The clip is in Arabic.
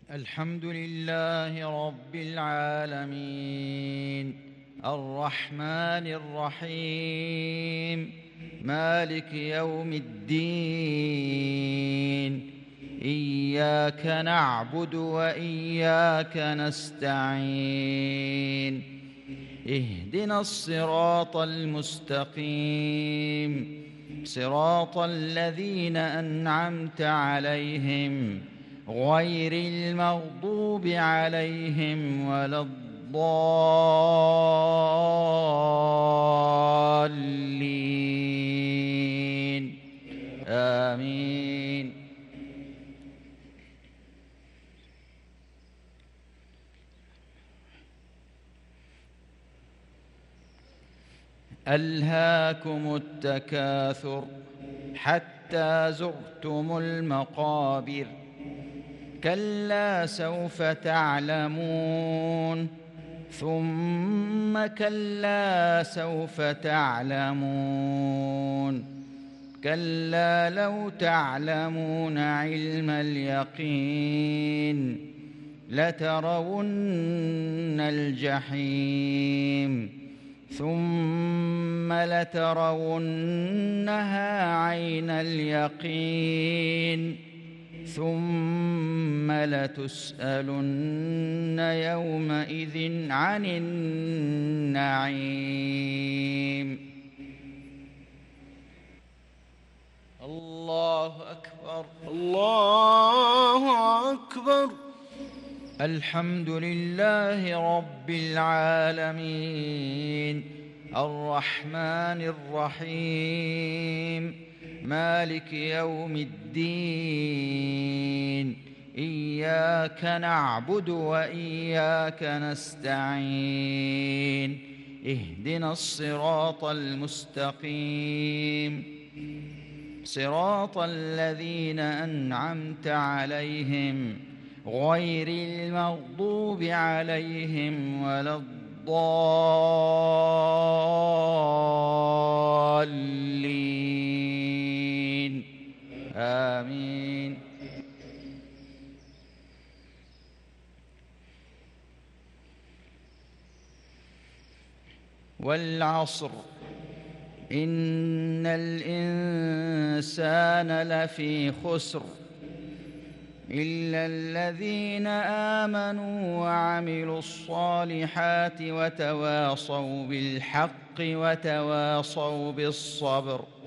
الحمد لله رب العالمين الرحمن الرحيم مالك يوم الدين إياك نعبد وإياك نستعين اهدنا الصراط المستقيم صراط الذين أنعمت عليهم غير المغضوب عليهم ولا الضالين آمين. ألهاكم التكاثر حتى زرتم المقابر كلا سوف تعلمون ثم كلا سوف تعلمون كلا لو تعلمون علم اليقين لترون الجحيم ثم لترونها عين اليقين ثم لتسألن يومئذ عن النعيم. الله أكبر الله أكبر. الحمد لله رب العالمين الرحمن الرحيم مالك يوم الدين إياك نعبد وإياك نستعين اهدنا الصراط المستقيم صراط الذين أنعمت عليهم غير المغضوب عليهم ولا الضالين آمين. والعصر إن الإنسان لفي خسر إلا الذين آمنوا وعملوا الصالحات وتواصوا بالحق وتواصوا بالصبر.